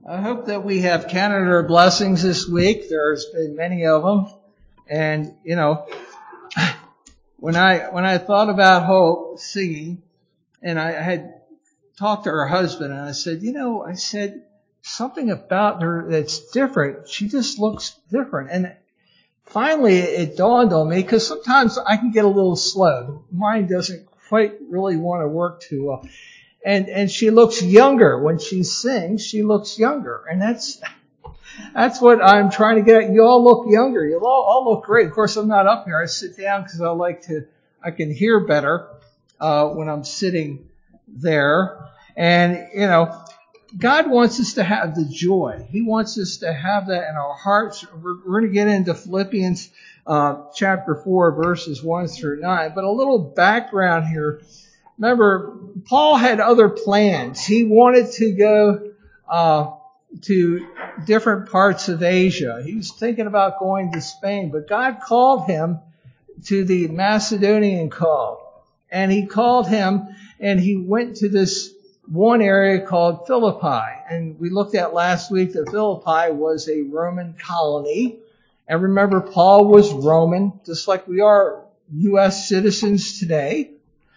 I hope that we have counted our blessings this week. There's been many of them. And, when I thought about Hope singing, and I had talked to her husband, and I said, something about her that's different. She just looks different. And finally it dawned on me, because sometimes I can get a little slow. Mine doesn't quite really want to work too well. And she looks younger. When she sings, she looks younger. And that's what I'm trying to get at. You all look younger. You all look great. Of course, I'm not up here. I sit down because I can hear better, when I'm sitting there. And, God wants us to have the joy. He wants us to have that in our hearts. We're going to get into Philippians, chapter 4, verses 1 through 9. But a little background here. Remember, Paul had other plans. He wanted to go to different parts of Asia. He was thinking about going to Spain, but God called him to the Macedonian call. And he called him, and he went to this one area called Philippi. And we looked at last week that Philippi was a Roman colony. And remember, Paul was Roman, just like we are U.S. citizens today.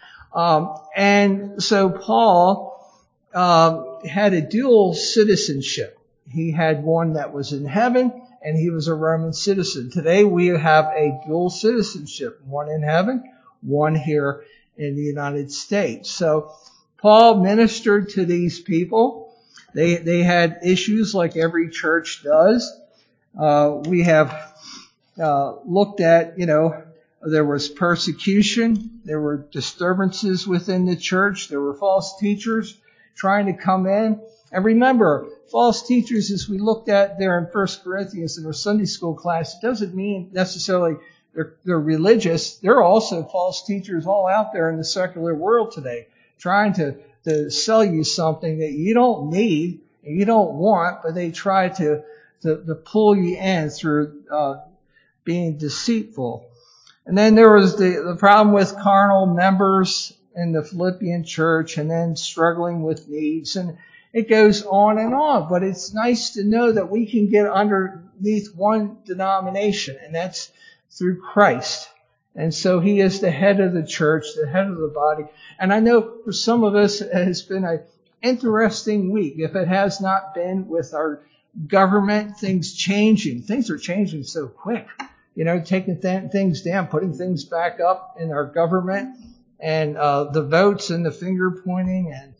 And so Paul had a dual citizenship. He had one that was in heaven, and he was a Roman citizen. Today we have a dual citizenship, one in heaven, one here in the United States. So Paul ministered to these people. They had issues like every church does. We have looked at, there was persecution. There were disturbances within the church. There were false teachers trying to come in. And remember, false teachers, as we looked at there in 1 Corinthians in our Sunday school class, it doesn't mean necessarily they're religious. There are also false teachers all out there in the secular world today, trying to sell you something that you don't need and you don't want, but they try to pull you in through being deceitful. And then there was the problem with carnal members in the Philippian church, and then struggling with needs. And it goes on. But it's nice to know that we can get underneath one denomination, and that's through Christ. And so He is the head of the church, the head of the body. And I know for some of us it has been an interesting week. If it has not been, with our government, things changing. Things are changing so quick. Taking things down, putting things back up in our government, and the votes and the finger pointing. And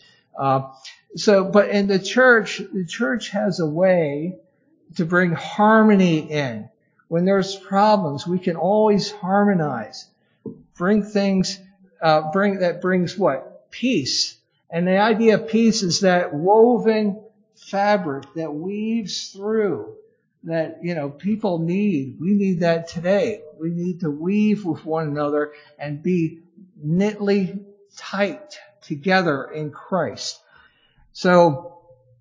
but in the church has a way to bring harmony in. When there's problems, we can always harmonize. Bring things, that brings what? Peace. And the idea of peace is that woven fabric that weaves through that, people need. We need that today. We need to weave with one another and be knitly tight together in Christ. So,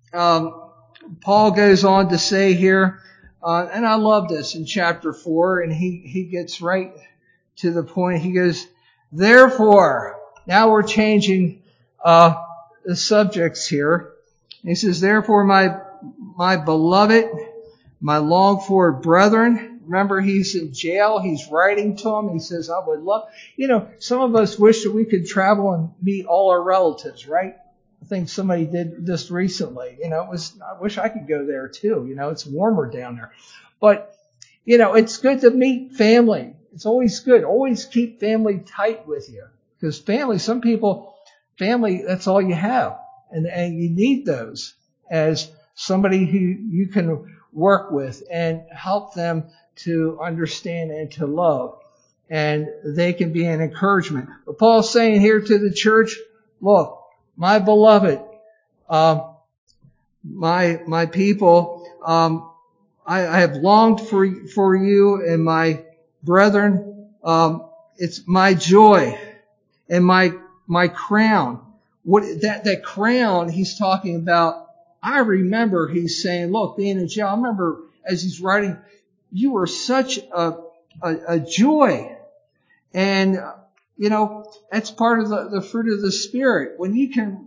Paul goes on to say here, and I love this in chapter 4, and he gets right to the point. He goes, therefore, now we're changing the subjects here. He says, therefore, my beloved, my longed for brethren. Remember, he's in jail. He's writing to them. He says, I would love, some of us wish that we could travel and meet all our relatives, right? I think somebody did this recently. I wish I could go there too. It's warmer down there. But, it's good to meet family. It's always good. Always keep family tight with you. Because family, that's all you have. And you need those as somebody who you can work with and help them to understand and to love. And they can be an encouragement. But Paul's saying here to the church, look, my beloved, my people, I have longed for you, and my brethren, it's my joy and my crown. What that crown he's talking about, I remember he's saying, look, being in jail, I remember as he's writing, you were such a joy. And, that's part of the fruit of the Spirit. When you can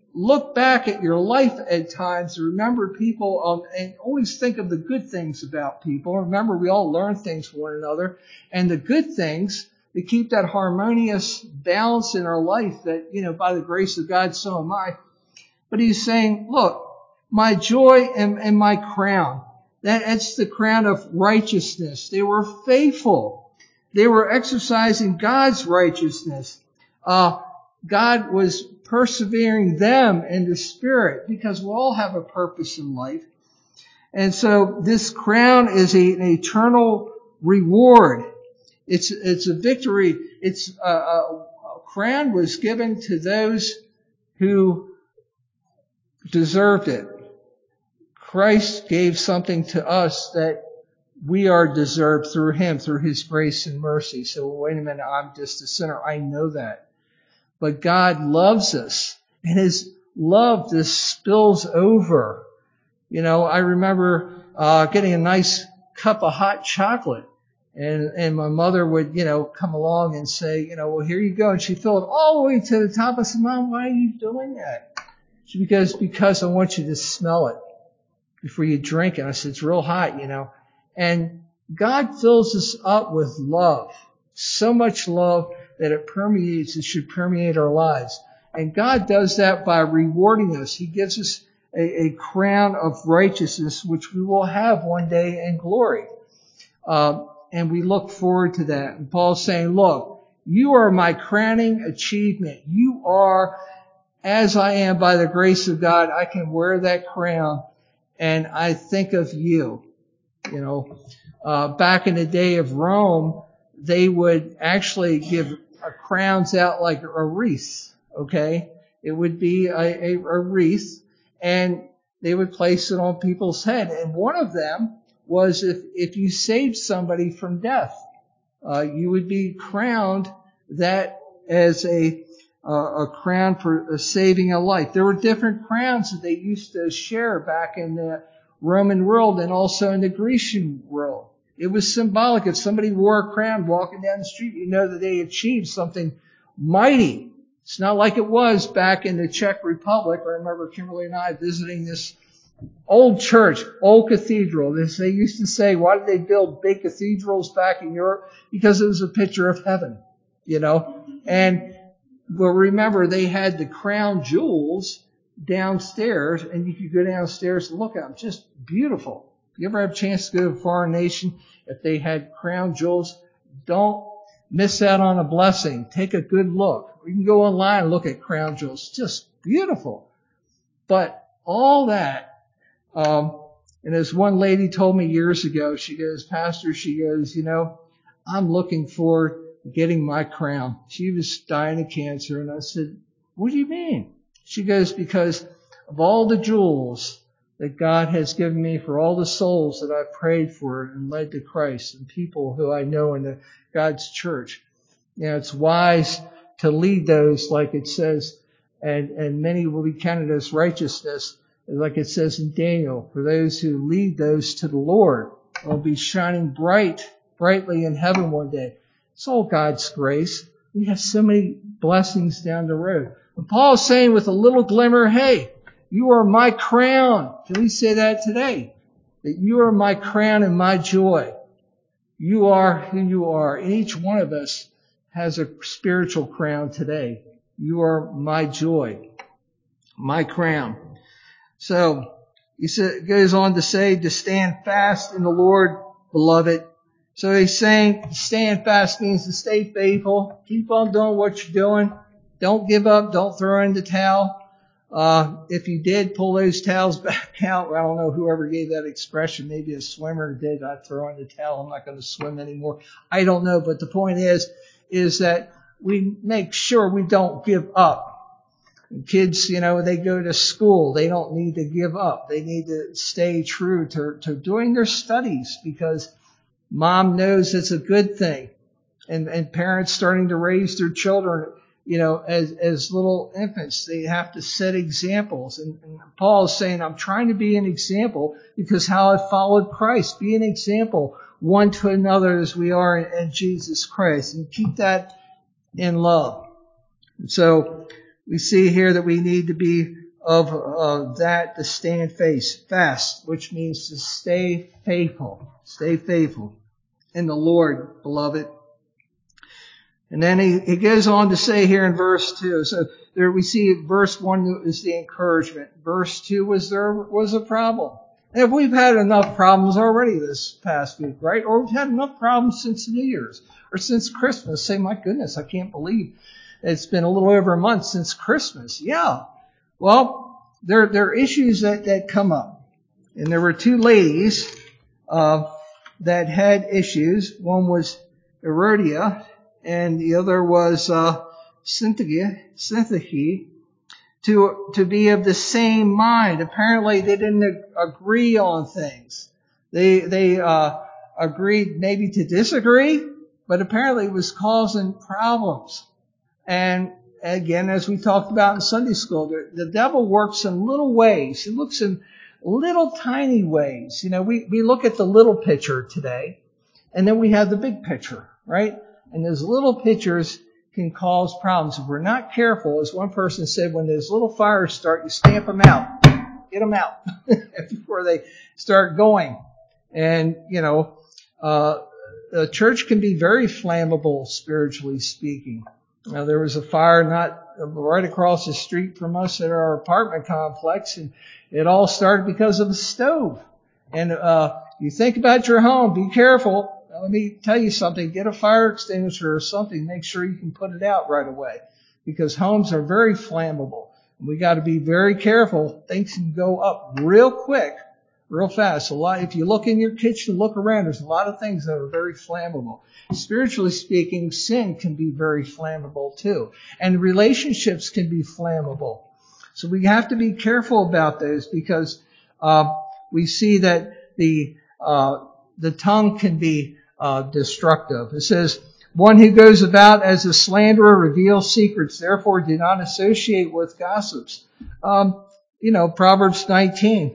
look back at your life at times, remember people, and always think of the good things about people. Remember, we all learn things from one another, and the good things to keep that harmonious balance in our life that, by the grace of God, so am I. But he's saying, look, my joy and my crown, that's the crown of righteousness. They were faithful. They were exercising God's righteousness. God was persevering them in the Spirit, because we all have a purpose in life. And so this crown is an eternal reward. It's a victory. It's a crown was given to those who deserved it. Christ gave something to us that we are deserved through Him, through His grace and mercy. So wait a minute, I'm just a sinner. I know that. But God loves us, and His love just spills over. I remember getting a nice cup of hot chocolate, and my mother would, come along and say, well, here you go. And she'd fill it all the way to the top. I said, Mom, why are you doing that? She goes, because I want you to smell it before you drink it. I said, it's real hot, And God fills us up with love, so much love that it should permeate our lives. And God does that by rewarding us. He gives us a crown of righteousness, which we will have one day in glory. And we look forward to that. And Paul's saying, look, you are my crowning achievement. You are, as I am by the grace of God, I can wear that crown, and I think of you. Back in the day of Rome, they would actually give crowns out like a wreath, okay? It would be a wreath, and they would place it on people's head. And one of them was if you saved somebody from death, you would be crowned that as a crown for saving a life. There were different crowns that they used to share back in the Roman world and also in the Grecian world. It was symbolic. If somebody wore a crown walking down the street, you know that they achieved something mighty. It's not like it was back in the Czech Republic. I remember Kimberly and I visiting this old church, old cathedral. They used to say, why did they build big cathedrals back in Europe? Because it was a picture of heaven, And well, remember, they had the crown jewels downstairs, and you could go downstairs and look at them. Just beautiful. If you ever have a chance to go to a foreign nation, if they had crown jewels, don't miss out on a blessing. Take a good look. You can go online and look at crown jewels. Just beautiful. But all that, and as one lady told me years ago, she goes, Pastor, I'm looking forward to getting my crown. She was dying of cancer, and I said, what do you mean? She goes, because of all the jewels that God has given me for all the souls that I've prayed for and led to Christ, and people who I know in God's church. It's wise to lead those, like it says, and many will be counted as righteousness, like it says in Daniel, for those who lead those to the Lord will be shining brightly in heaven one day. It's all God's grace. We have so many blessings down the road. But Paul is saying with a little glimmer, hey, you are my crown. Can we say that today? That you are my crown and my joy. You are who you are. And each one of us has a spiritual crown today. You are my joy, my crown. So he goes on to say to stand fast in the Lord, beloved. So he's saying stand fast means to stay faithful. Keep on doing what you're doing. Don't give up. Don't throw in the towel. If you did pull those towels back out, I don't know whoever gave that expression. Maybe a swimmer did. I'd throw in the towel. I'm not going to swim anymore. I don't know. But the point is that we make sure we don't give up. Kids, they go to school. They don't need to give up. They need to stay true to doing their studies, because mom knows it's a good thing. And parents starting to raise their children, as little infants, they have to set examples. And Paul is saying, I'm trying to be an example because how I followed Christ. Be an example one to another as we are in Jesus Christ. And keep that in love. So we see here that we need to be of that to stand fast, which means to stay faithful. Stay faithful in the Lord, beloved. And then he goes on to say here in verse 2. So there we see verse 1 is the encouragement. Verse 2 was a problem. And if we've had enough problems already this past week, right? Or we've had enough problems since New Year's or since Christmas. Say, my goodness, I can't believe it's been a little over a month since Christmas. Yeah. Well, there are issues that come up. And there were two ladies that had issues. One was Erodia, and the other was Syntyche, to be of the same mind. Apparently, they didn't agree on things. They agreed maybe to disagree, but apparently it was causing problems. And again, as we talked about in Sunday school, the devil works in little ways. He looks in little tiny ways. You know, we look at the little picture today, and then we have the big picture, right? And those little pictures can cause problems. If we're not careful, as one person said, when those little fires start, you stamp them out. Get them out before they start going. And, you know, the church can be very flammable, spiritually speaking. Now, there was a fire not right across the street from us at our apartment complex, and it all started because of a stove. And you think about your home, be careful. Let me tell you something. Get a fire extinguisher or something. Make sure you can put it out right away, because homes are very flammable. We got to be very careful. Things can go up real quick, real fast. If you look in your kitchen, look around, there's a lot of things that are very flammable. Spiritually speaking, sin can be very flammable too. And relationships can be flammable. So we have to be careful about those, because we see that the tongue can be destructive. It says, one who goes about as a slanderer reveals secrets. Therefore, do not associate with gossips. Proverbs 19.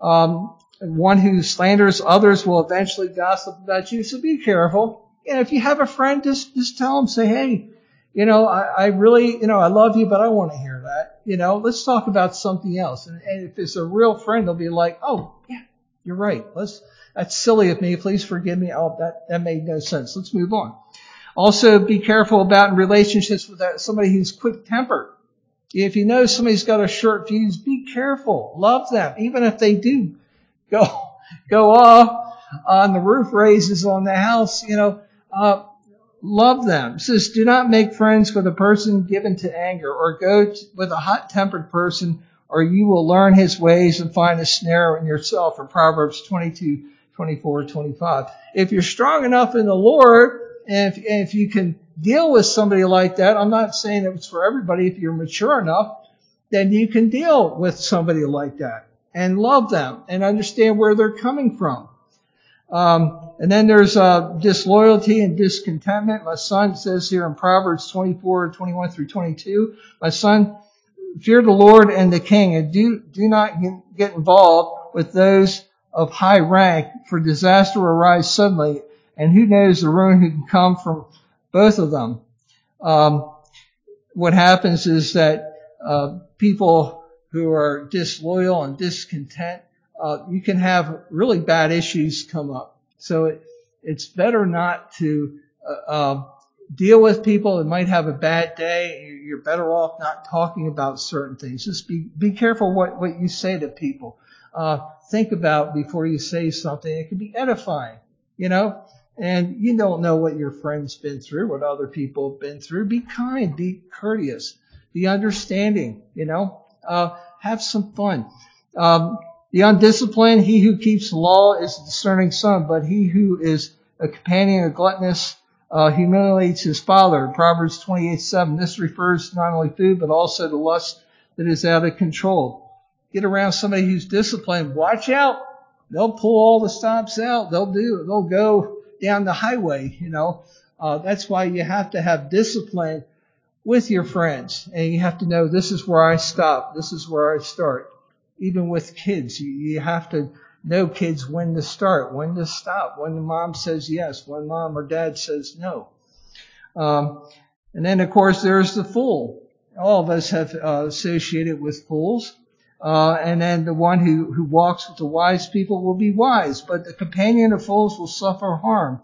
One who slanders others will eventually gossip about you. So be careful. And if you have a friend, just tell them, say, hey, I really, I love you, but I want to hear that. Let's talk about something else. And if it's a real friend, they'll be like, oh, yeah, you're right. That's silly of me. Please forgive me. Oh, that made no sense. Let's move on. Also, be careful about in relationships with somebody who's quick-tempered. If you know somebody's got a short fuse, be careful. Love them. Even if they do go off on the roof raises on the house, love them. It says, do not make friends with a person given to anger, or go with a hot-tempered person, or you will learn his ways and find a snare in yourself. In Proverbs 22:24-25. If you're strong enough in the Lord, and if you can deal with somebody like that, I'm not saying it's for everybody. If you're mature enough, then you can deal with somebody like that and love them and understand where they're coming from. And then there's disloyalty and discontentment. My son says here in Proverbs 24:21-22, my son, fear the Lord and the king, and do not get involved with those of high rank, for disaster will arise suddenly, and who knows the ruin who can come from both of them. What happens is that people who are disloyal and discontent, you can have really bad issues come up. So it's better not to deal with people that might have a bad day. You're better off not talking about certain things. Just be careful what you say to people. Think about before you say something. It can be edifying, and you don't know what your friend's been through, what other people have been through. Be kind, be courteous, be understanding, have some fun. The undisciplined, he who keeps the law is a discerning son, but he who is a companion of gluttonous humiliates his father. Proverbs 28:7. This refers to not only food, but also the lust that is out of control. Get around somebody who's disciplined. Watch out. They'll pull all the stops out. They'll go down the highway, That's why you have to have discipline with your friends. And you have to know, this is where I stop. This is where I start. Even with kids, you have to know, kids, when to start, when to stop, when the mom says yes, when mom or dad says no. And then, of course, there's the fool. All of us have associated with fools. And then the one who walks with the wise people will be wise, but the companion of fools will suffer harm.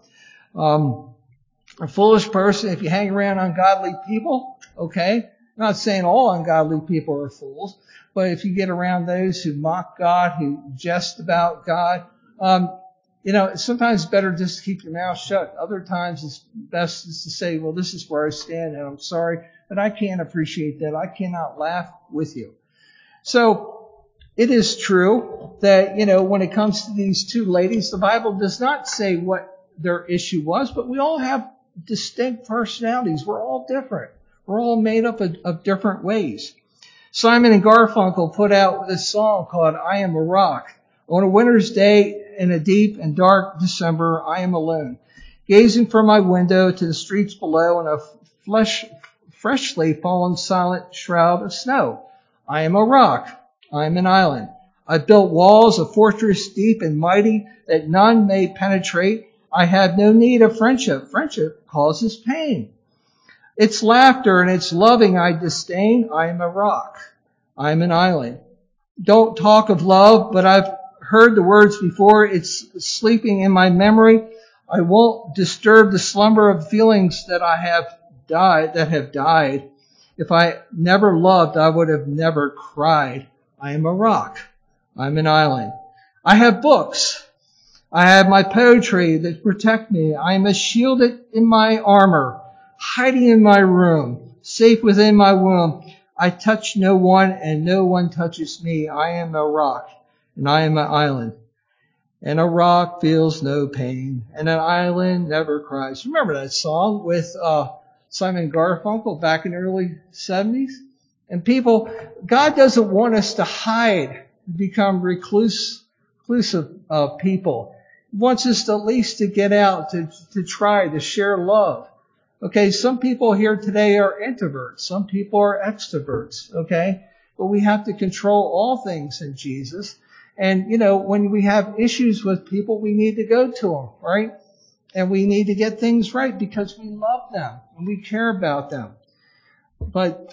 A foolish person, if you hang around ungodly people, okay, I'm not saying all ungodly people are fools, but if you get around those who mock God, who jest about God, sometimes it's better just to keep your mouth shut. Other times it's best just to say, well, this is where I stand, and I'm sorry, but I can't appreciate that. I cannot laugh with you. So it is true that, when it comes to these two ladies, the Bible does not say what their issue was, but we all have distinct personalities. We're all different. We're all made up of different ways. Simon and Garfunkel put out this song called I Am a Rock. On a winter's day in a deep and dark December, I am alone, gazing from my window to the streets below in a freshly fallen silent shroud of snow. I am a rock. I am an island. I built walls, a fortress deep and mighty that none may penetrate. I have no need of friendship. Friendship causes pain. Its laughter and its loving I disdain. I am a rock. I am an island. Don't talk of love, but I've heard the words before. It's sleeping in my memory. I won't disturb the slumber of feelings that have died. If I never loved, I would have never cried. I am a rock. I'm an island. I have books. I have my poetry that protect me. I am shielded in my armor, hiding in my room, safe within my womb. I touch no one and no one touches me. I am a rock and I am an island. And a rock feels no pain and an island never cries. Remember that song with Simon Garfunkel back in the early 70s? And people, God doesn't want us to hide, become reclusive people. He wants us to at least to get out, to try, to share love. Okay, some people here today are introverts. Some people are extroverts. Okay, but we have to control all things in Jesus. And, when we have issues with people, we need to go to them, right? And we need to get things right because we love them and we care about them. But,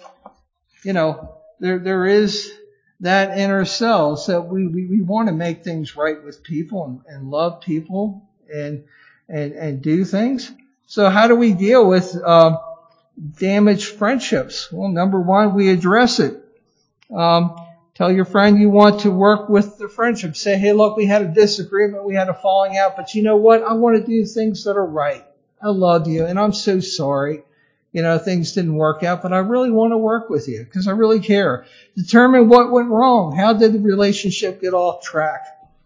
there is that in ourselves that we want to make things right with people and love people and do things. So how do we deal with damaged friendships? Well, number one, we address it. Tell your friend you want to work with the friendship. Say, hey, look, we had a disagreement, we had a falling out, but you know what? I want to do things that are right. I love you, and I'm so sorry. Things didn't work out, but I really want to work with you because I really care. Determine what went wrong. How did the relationship get off track?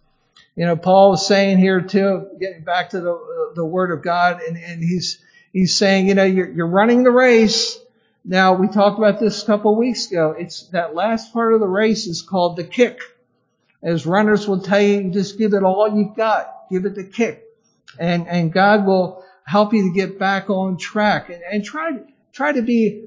Paul was saying here too, getting back to the Word of God, and he's saying, you're running the race. Now, we talked about this a couple of weeks ago. It's that last part of the race is called the kick. As runners will tell you, just give it all you've got. Give it the kick. And God will help you to get back on track. And try to be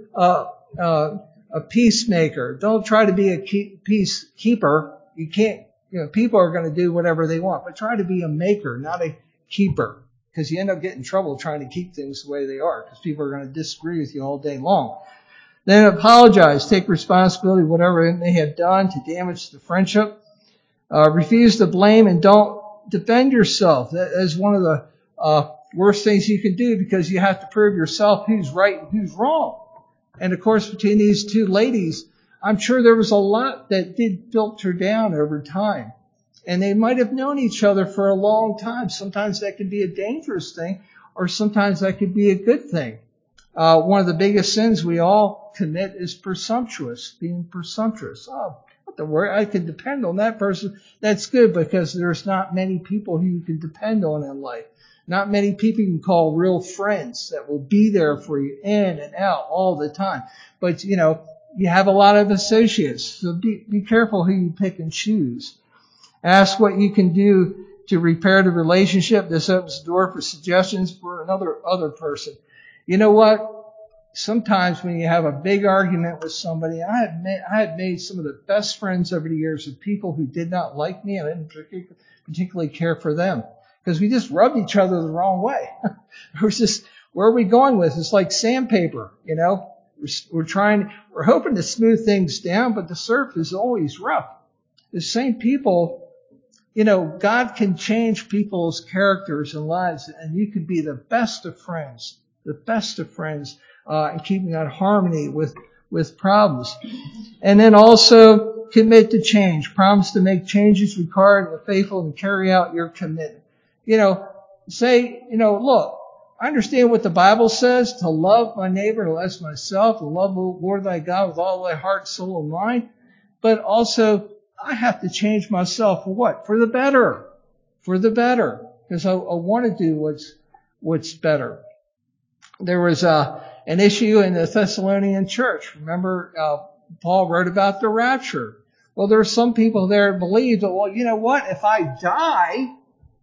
a peacemaker. Don't try to be a peacekeeper. You can't, people are going to do whatever they want. But try to be a maker, not a keeper. Because you end up getting in trouble trying to keep things the way they are. Because people are going to disagree with you all day long. Then apologize. Take responsibility, whatever it may have done to damage the friendship. Refuse to blame and don't defend yourself. That is one of the worst things you can do because you have to prove yourself who's right and who's wrong. And of course, between these two ladies, I'm sure there was a lot that did filter down over time. And they might have known each other for a long time. Sometimes that can be a dangerous thing, or sometimes that could be a good thing. One of the biggest sins we all commit is being presumptuous. Oh, what the word? I can depend on that person. That's good because there's not many people who you can depend on in life. Not many people you can call real friends that will be there for you in and out all the time. But, you have a lot of associates. So be careful who you pick and choose. Ask what you can do to repair the relationship. This opens the door for suggestions for other person. You know what? Sometimes when you have a big argument with somebody, I have made some of the best friends over the years with people who did not like me and I didn't particularly care for them because we just rubbed each other the wrong way. It was just, where are we going with? It's like sandpaper, We're hoping to smooth things down, but the surface is always rough. the same people, God can change people's characters and lives, and you can be the best of friends, and keeping on harmony with problems. And then also commit to change. Promise to make changes required and faithful and carry out your commitment. Look, I understand what the Bible says, to love my neighbor as myself, to love the Lord thy God with all thy heart, soul, and mind. But also, I have to change myself for what? For the better. For the better. Because I want to do what's better. There was an issue in the Thessalonian church. Remember, Paul wrote about the rapture. Well, there are some people there who believe that, well, you know what? If I die,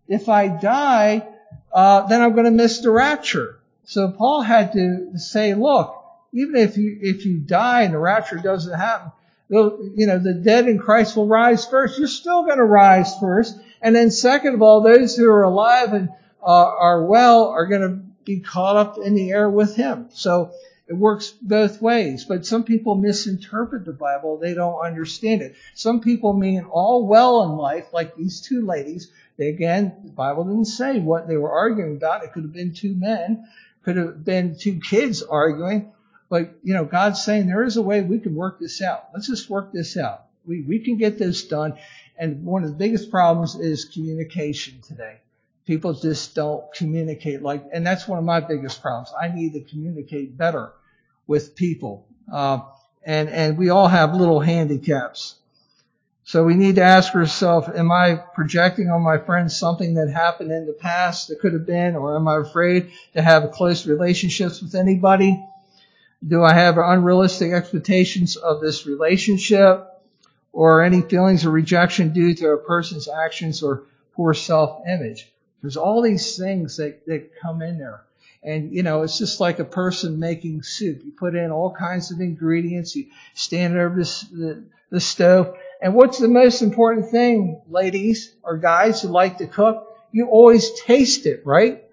then I'm going to miss the rapture. So Paul had to say, look, even if you die and the rapture doesn't happen, the dead in Christ will rise first. You're still going to rise first. And then second of all, those who are alive and are well are going to be caught up in the air with him. So it works both ways. But some people misinterpret the Bible. They don't understand it. Some people mean all well in life, like these two ladies. The Bible didn't say what they were arguing about. It could have been two men, could have been two kids arguing. But, God's saying there is a way we can work this out. Let's just work this out. We can get this done. And one of the biggest problems is communication today. People just don't communicate and that's one of my biggest problems. I need to communicate better with people. And we all have little handicaps. So we need to ask ourselves, am I projecting on my friends something that happened in the past that could have been, or am I afraid to have close relationships with anybody? Do I have unrealistic expectations of this relationship, or any feelings of rejection due to a person's actions or poor self-image? There's all these things that come in there. And, it's just like a person making soup. You put in all kinds of ingredients. You stand over the stove. And what's the most important thing, ladies or guys who like to cook? You always taste it, right?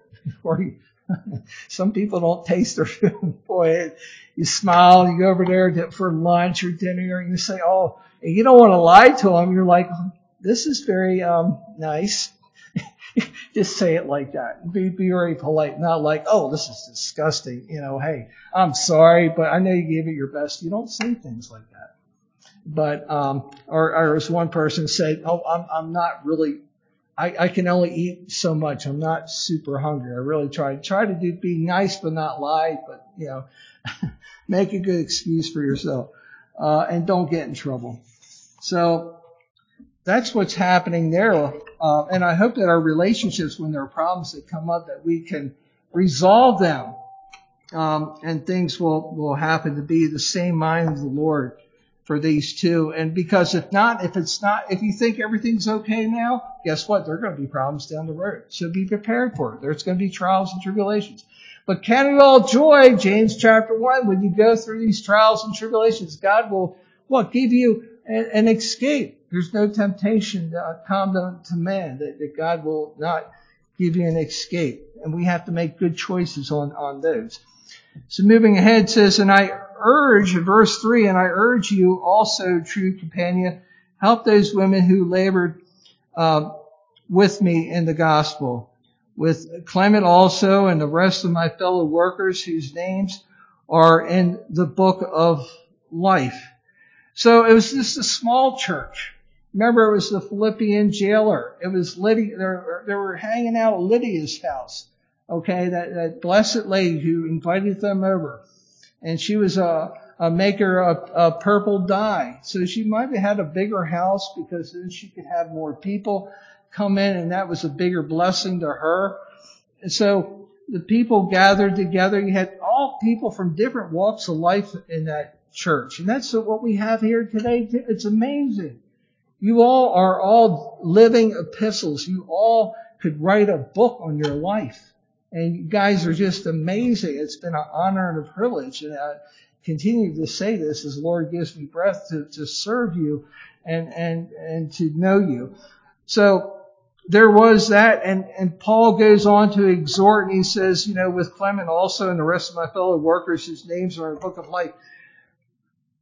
Some people don't taste their food. Boy, you smile, you go over there for lunch or dinner, and you say, oh, and you don't want to lie to them. You're like, this is very nice. Just say it like that. Be very polite, not like, oh, this is disgusting. Hey, I'm sorry, but I know you gave it your best. You don't say things like that. But, or as one person said, oh, I'm not really, I can only eat so much. I'm not super hungry. I really try to be nice, but not lie, but, make a good excuse for yourself, and don't get in trouble. So that's what's happening there. And I hope that our relationships, when there are problems that come up, that we can resolve them, and things will happen to be the same mind of the Lord for these two. And because if you think everything's okay now, guess what? There are going to be problems down the road. So be prepared for it. There's going to be trials and tribulations. But count it all joy, James chapter 1, when you go through these trials and tribulations, God will give you an escape. There's no temptation common to man that God will not give you an escape. And we have to make good choices on those. So moving ahead, it says, and I urge, verse 3, and I urge you also, true companion, help those women who labored with me in the gospel, with Clement also and the rest of my fellow workers whose names are in the book of life. So it was just a small church. Remember, it was the Philippian jailer. It was Lydia. They were hanging out at Lydia's house. Okay, that blessed lady who invited them over. And she was a maker of purple dye. So she might have had a bigger house because then she could have more people come in, and that was a bigger blessing to her. And so the people gathered together. You had all people from different walks of life in that church. And that's what we have here today. It's amazing. You all are all living epistles. You all could write a book on your life. And you guys are just amazing. It's been an honor and a privilege. And I continue to say this as the Lord gives me breath to serve you and to know you. So there was that. And Paul goes on to exhort, and he says, with Clement also and the rest of my fellow workers whose names are in the book of life.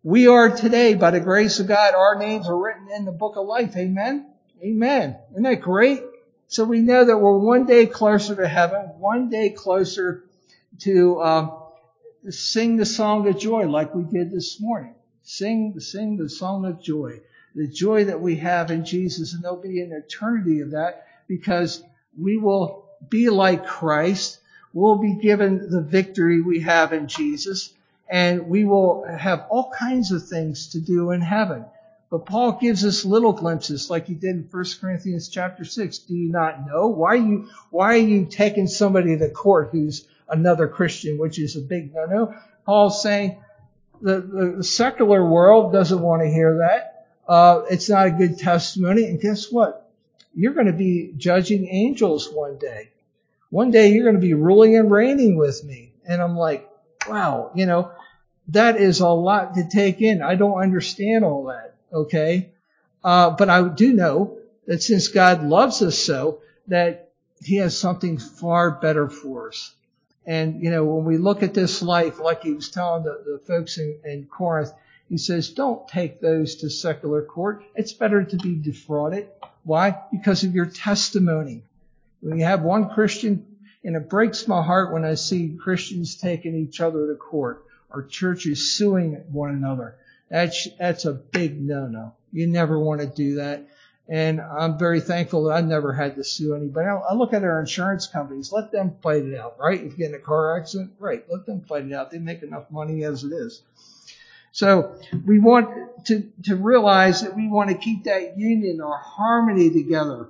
We are today, by the grace of God, our names are written in the book of life. Amen? Amen. Isn't that great? So we know that we're one day closer to heaven, one day closer to sing the song of joy like we did this morning. Sing the song of joy. The joy that we have in Jesus, and there'll be an eternity of that because we will be like Christ. We'll be given the victory we have in Jesus, and we will have all kinds of things to do in heaven. But Paul gives us little glimpses like he did in 1 Corinthians chapter 6. Do you not know? Why are you taking somebody to court who's another Christian, which is a big no-no? Paul's saying the secular world doesn't want to hear that. It's not a good testimony. And guess what? You're going to be judging angels one day. One day you're going to be ruling and reigning with me. And I'm like, wow, that is a lot to take in. I don't understand all that. Okay. But I do know that since God loves us so, that he has something far better for us. And, when we look at this life, like he was telling the folks in Corinth, he says, don't take those to secular court. It's better to be defrauded. Why? Because of your testimony. When you have one Christian, and it breaks my heart when I see Christians taking each other to court or churches suing one another. That's a big no-no. You never want to do that. And I'm very thankful that I never had to sue anybody. I look at our insurance companies. Let them fight it out, right? If you get in a car accident, right, let them fight it out. They make enough money as it is. So we want to realize that we want to keep that union or harmony together.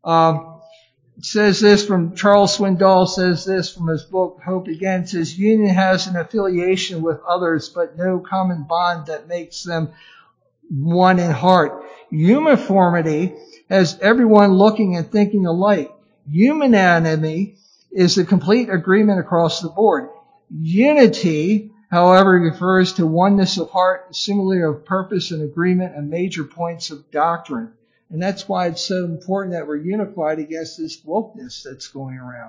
Says this from Charles Swindoll, says this from his book, Hope Again, says, union has an affiliation with others, but no common bond that makes them one in heart. Uniformity has everyone looking and thinking alike. Unanimity is a complete agreement across the board. Unity, however, refers to oneness of heart, similarly of purpose and agreement and major points of doctrine. And that's why it's so important that we're unified against this wokeness that's going around.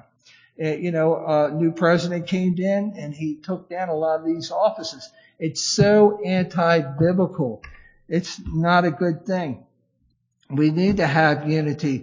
A new president came in and he took down a lot of these offices. It's so anti-biblical. It's not a good thing. We need to have unity.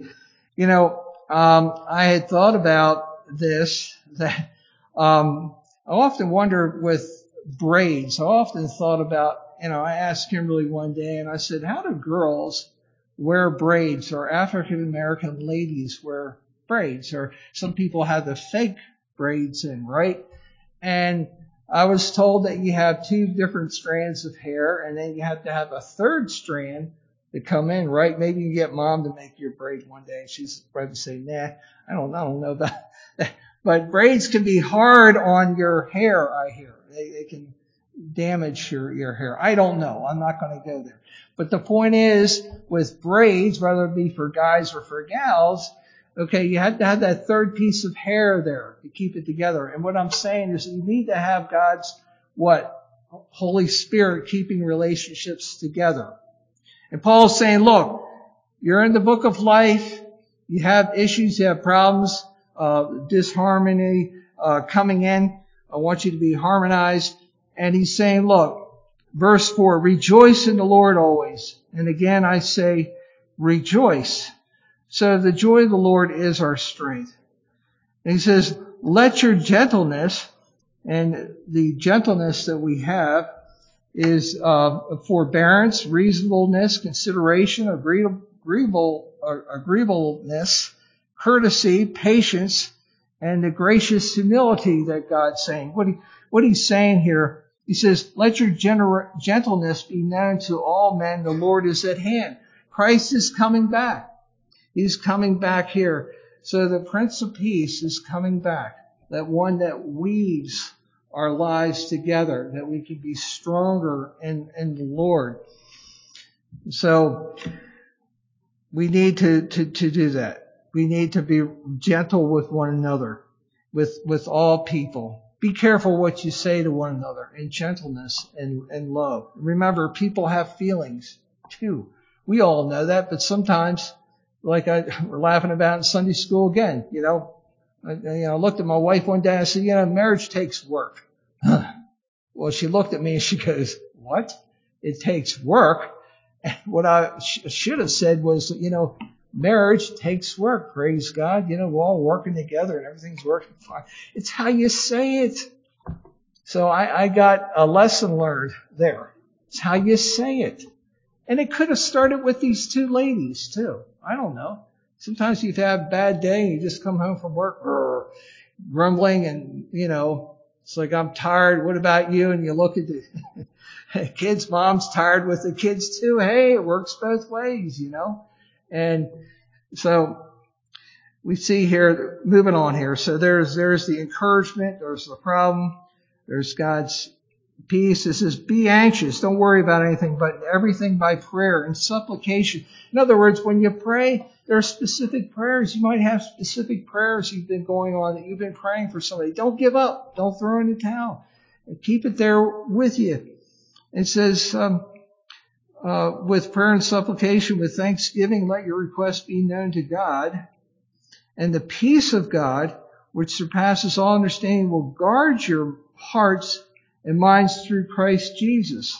I had thought about this, that I often wonder with braids. I often thought about, I asked Kimberly one day and I said, how do girls wear braids, or African American ladies wear braids, or some people have the fake braids in, right? And I was told that you have two different strands of hair, and then you have to have a third strand to come in, right? Maybe you get mom to make your braid one day, and she's probably say, nah, I don't know about that. But braids can be hard on your hair, I hear. They can damage your hair. I don't know. I'm not going to go there. But the point is, with braids, whether it be for guys or for gals, okay, you have to have that third piece of hair there to keep it together. And what I'm saying is you need to have God's, Holy Spirit keeping relationships together. And Paul's saying, look, you're in the book of life. You have issues, you have problems, disharmony coming in. I want you to be harmonized. And he's saying, look, verse 4, rejoice in the Lord always. And again, I say, rejoice. So the joy of the Lord is our strength. And he says, let your gentleness, and the gentleness that we have is forbearance, reasonableness, consideration, agreeableness, courtesy, patience, and the gracious humility that God's saying. What he's saying here, he says, let your gentleness be known to all men. The Lord is at hand. Christ is coming back. He's coming back here. So the Prince of Peace is coming back. That one that weaves our lives together, that we can be stronger in the Lord. So we need to do that. We need to be gentle with one another, with all people. Be careful what you say to one another in gentleness and love. Remember, people have feelings too. We all know that, but sometimes, like we're laughing about in Sunday school again, I looked at my wife one day and I said, marriage takes work. Well, she looked at me and she goes, what? it takes work. And what I should have said was, marriage takes work. Praise God. We're all working together and everything's working fine. It's how you say it. So I got a lesson learned there. It's how you say it. And it could have started with these two ladies too. I don't know. Sometimes you've had a bad day and you just come home from work grumbling and, it's like, I'm tired. What about you? And you look at the kids, mom's tired with the kids too. Hey, it works both ways, And so we see here, moving on here. So there's the encouragement. There's the problem. There's God's peace. It says, be anxious. Don't worry about anything, but everything by prayer and supplication. In other words, when you pray, there are specific prayers. You might have specific prayers you've been going on, that you've been praying for somebody. Don't give up. Don't throw in the towel. Keep it there with you. It says, with prayer and supplication, with thanksgiving, let your requests be known to God. And the peace of God, which surpasses all understanding, will guard your hearts and minds through Christ Jesus.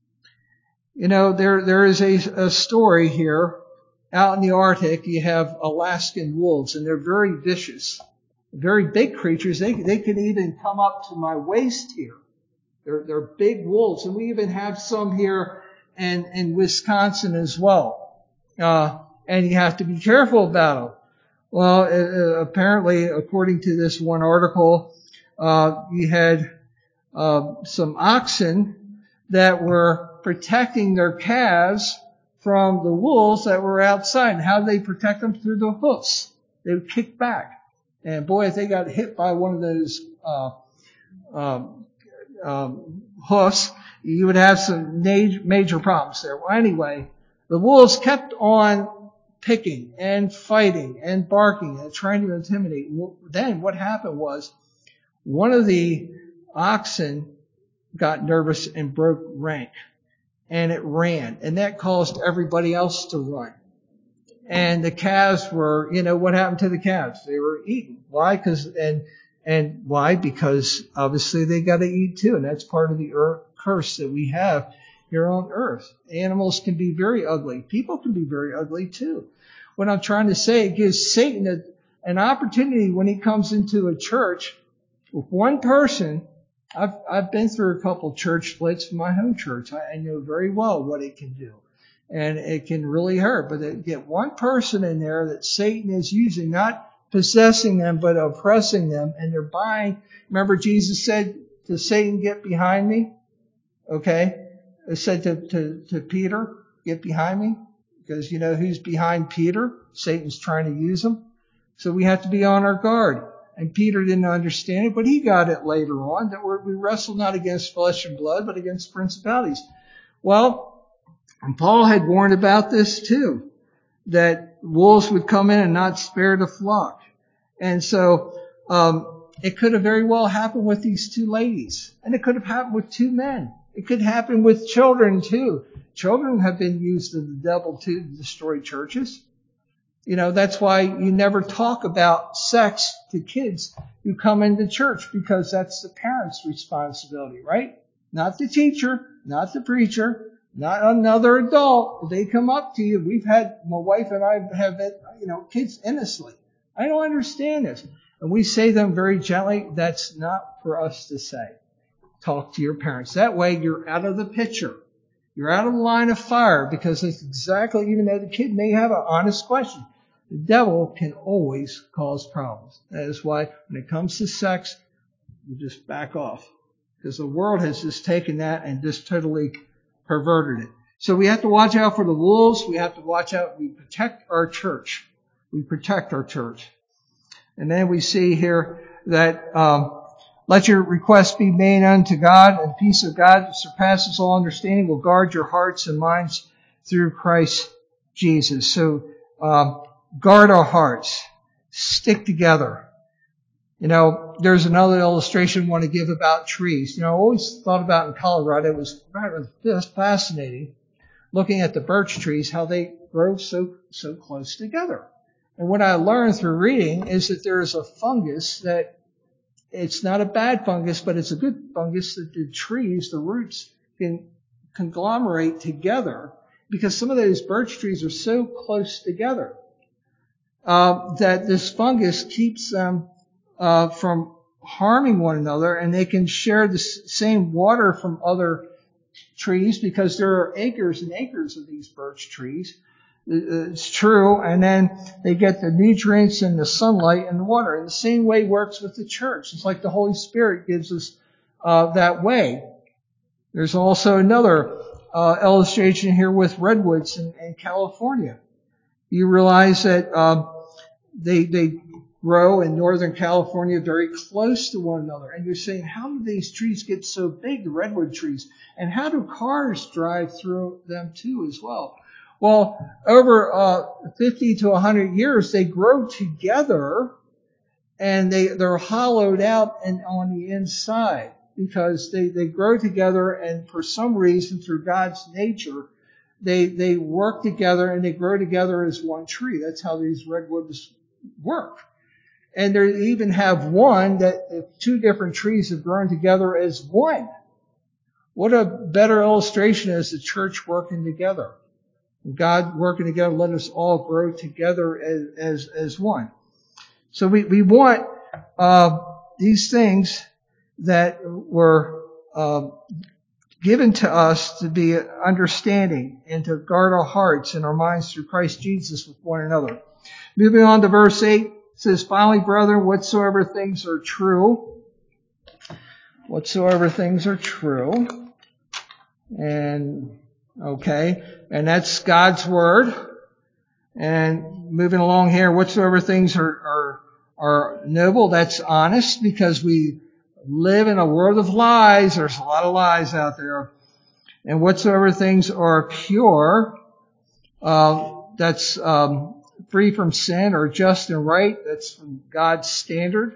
There is a story here. Out in the Arctic, you have Alaskan wolves, and they're very vicious, very big creatures. They can even come up to my waist here. They're big wolves, and we even have some here in Wisconsin as well. And you have to be careful about them. Well, apparently, according to this one article, you had some oxen that were protecting their calves from the wolves that were outside. And how did they protect them? Through the hoofs. They would kick back. And boy, if they got hit by one of those hoofs, you would have some major problems there. Well, anyway, the wolves kept on picking and fighting and barking and trying to intimidate. Then what happened was one of the oxen got nervous and broke rank. And it ran. And that caused everybody else to run. And the calves were, what happened to the calves? They were eaten. Why? And why? Because obviously they got to eat too. And that's part of the curse that we have here on earth. Animals can be very ugly. People can be very ugly too. What I'm trying to say, it gives Satan an opportunity when he comes into a church with one person. I've been through a couple church splits from my home church. I know very well what it can do. And it can really hurt. But to get one person in there that Satan is using, not possessing them, but oppressing them, and they're buying. Remember Jesus said to Satan, get behind me? Okay? It said to Peter, get behind me? Because you know who's behind Peter? Satan's trying to use him. So we have to be on our guard. And Peter didn't understand it, but he got it later on, that we wrestle not against flesh and blood, but against principalities. Well, and Paul had warned about this too, that wolves would come in and not spare the flock. And so it could have very well happened with these two ladies. And it could have happened with two men. It could happen with children too. Children have been used of the devil to destroy churches. That's why you never talk about sex to kids who come into church, because that's the parent's responsibility, right? Not the teacher, not the preacher, not another adult. They come up to you. My wife and I have had, kids innocently. I don't understand this. And we say them very gently. That's not for us to say. Talk to your parents. That way you're out of the picture. You're out of the line of fire, because it's exactly, even though the kid may have an honest question, the devil can always cause problems. That is why when it comes to sex, you just back off. Because the world has just taken that and just totally perverted it. So we have to watch out for the wolves. We have to watch out. We protect our church. We protect our church. And then we see here that let your requests be made unto God, and the peace of God that surpasses all understanding will guard your hearts and minds through Christ Jesus. So guard our hearts. Stick together. There's another illustration I want to give about trees. I always thought about in Colorado, it was just fascinating looking at the birch trees, how they grow so close together. And what I learned through reading is that there is a fungus that it's not a bad fungus, but it's a good fungus that the trees, the roots, can conglomerate together because some of those birch trees are so close together that this fungus keeps them from harming one another, and they can share the same water from other trees because there are acres and acres of these birch trees. It's true. And then they get the nutrients and the sunlight and the water. And the same way works with the church. It's like the Holy Spirit gives us that way. There's also another illustration here with redwoods in California. You realize that they grow in Northern California very close to one another. And you're saying, how do these trees get so big, the redwood trees? And how do cars drive through them too as well? Well, over 50 to 100 years, they grow together and they're hollowed out and on the inside because they grow together, and for some reason, through God's nature, they work together and they grow together as one tree. That's how these redwoods work. And they even have one that if two different trees have grown together as one. What a better illustration is the church working together. God working together, let us all grow together as one. So we want these things that were given to us to be understanding and to guard our hearts and our minds through Christ Jesus with one another. Moving on to verse 8, it says, finally, brethren, whatsoever things are true, and okay, and that's God's word. And moving along here, whatsoever things are noble, that's honest, because we live in a world of lies. There's a lot of lies out there. And whatsoever things are pure, that's free from sin or just and right. That's from God's standard,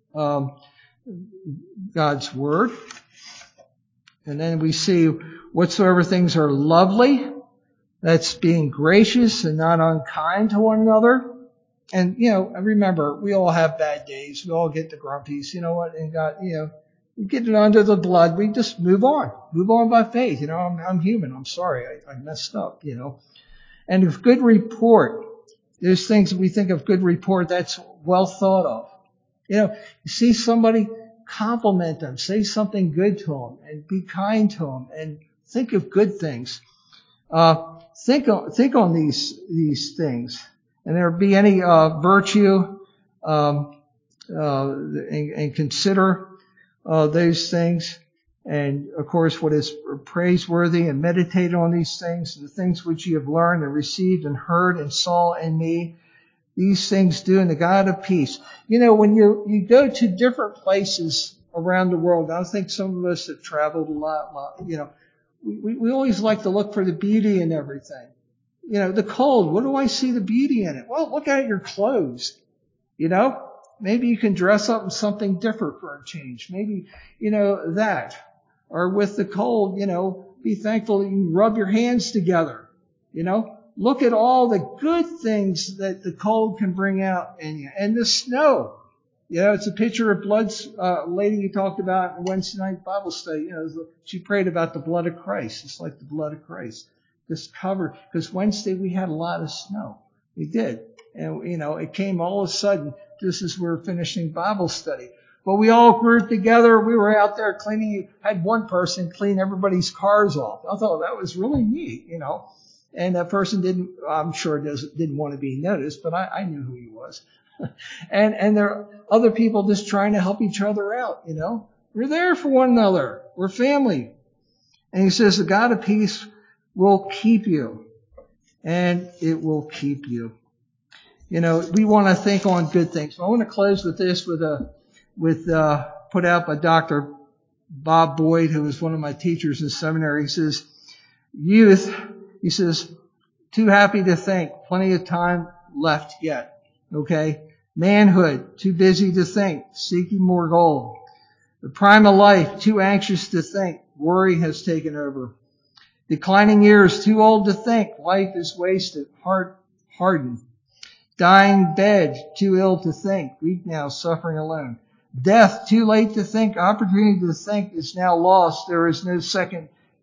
God's word. And then we see whatsoever things are lovely, that's being gracious and not unkind to one another. And, remember, we all have bad days. We all get the grumpies. You know what? And God, we get it under the blood. We just move on. Move on by faith. I'm human. I'm sorry. I messed up, And if good report, there's things that we think of good report, that's well thought of. You see somebody, compliment them, say something good to them, and be kind to them, and think of good things. Think on these things, and there be any virtue, and consider those things. And of course, what is praiseworthy, and meditate on these things, the things which you have learned and received and heard and saw in me. These things do, and the God of peace. When you go to different places around the world, I think some of us have traveled a lot. We always like to look for the beauty in everything. The cold, what do I see the beauty in it? Well, look at your clothes. Maybe you can dress up in something different for a change. Maybe, that. Or with the cold, be thankful that you rub your hands together. Look at all the good things that the cold can bring out in you. And the snow. It's a picture of blood's lady you talked about in Wednesday night Bible study. She prayed about the blood of Christ. It's like the blood of Christ. Just covered. Because Wednesday we had a lot of snow. We did. And, it came all of a sudden just as we were finishing Bible study. But we all grouped together. We were out there cleaning. Had one person clean everybody's cars off. I thought that was really neat, And that person didn't want to be noticed, but I knew who he was. And there are other people just trying to help each other out, We're there for one another. We're family. And he says, the God of peace will keep you. And it will keep you. We want to think on good things. So I want to close with this put out by Dr. Bob Boyd, who was one of my teachers in seminary. He says, youth, he says, too happy to think, plenty of time left yet. Okay? Manhood, too busy to think, seeking more gold. The prime of life, too anxious to think, worry has taken over. Declining years, too old to think, life is wasted, heart hardened. Dying bed, too ill to think, weak now, suffering alone. Death, too late to think, opportunity to think is now lost, there is no second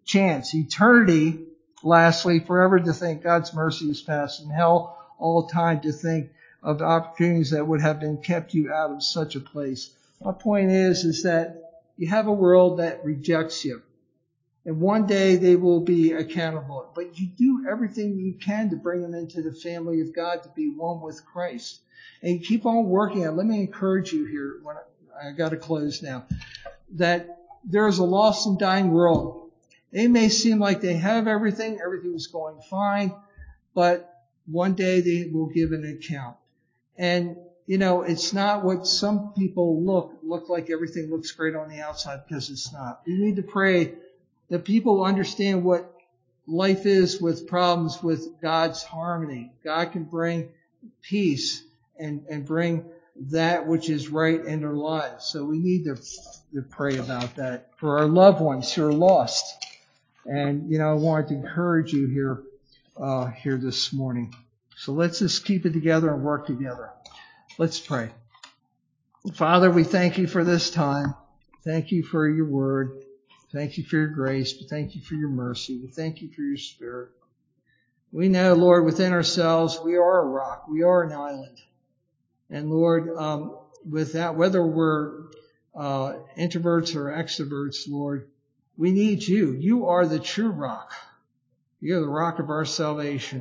chance. Eternity, lastly, forever to think God's mercy is past, and hell all time to think of the opportunities that would have been kept you out of such a place. My point is that you have a world that rejects you. And one day they will be accountable. But you do everything you can to bring them into the family of God, to be one with Christ. And you keep on working at it. Let me encourage you here, when I got to close now, that there is a lost and dying world. They may seem like they have everything, everything's going fine, but one day they will give an account. And it's not what some people look like everything looks great on the outside, because it's not. We need to pray that people understand what life is with problems with God's harmony. God can bring peace and bring that which is right in their lives. So we need to pray about that for our loved ones who are lost. And, I wanted to encourage you here this morning. So let's just keep it together and work together. Let's pray. Father, we thank you for this time. Thank you for your word. Thank you for your grace. Thank you for your mercy. We thank you for your Spirit. We know, Lord, within ourselves, we are a rock. We are an island. And Lord, with that, whether we're introverts or extroverts, Lord, we need you. You are the true rock. You're the rock of our salvation.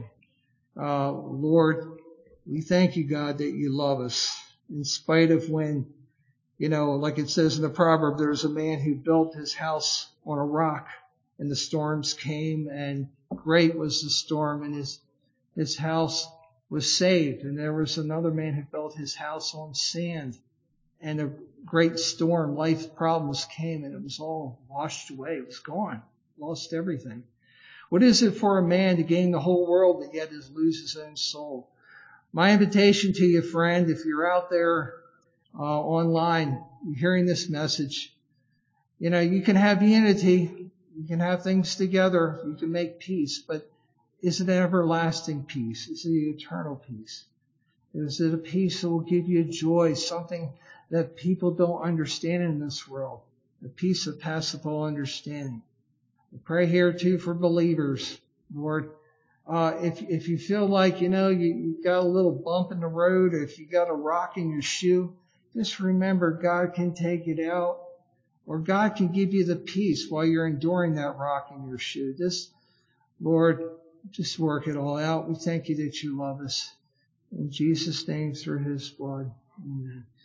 Lord, we thank you, God, that you love us in spite of when, like it says in the proverb, there's a man who built his house on a rock and the storms came, and great was the storm, and his house was saved. And there was another man who built his house on sand, and a great storm, life problems came, and it was all washed away. It was gone. Lost everything. What is it for a man to gain the whole world but yet lose his own soul? My invitation to you, friend, if you're out there online hearing this message, you can have unity, you can have things together, you can make peace, but is it an everlasting peace? Is it an eternal peace? Is it a peace that will give you joy, something that people don't understand in this world, a peace that passeth all understanding? I pray here too for believers, Lord. If you feel like, you got a little bump in the road, or if you got a rock in your shoe, just remember God can take it out, or God can give you the peace while you're enduring that rock in your shoe. Lord, just work it all out. We thank you that you love us. In Jesus' name, through his blood. Amen.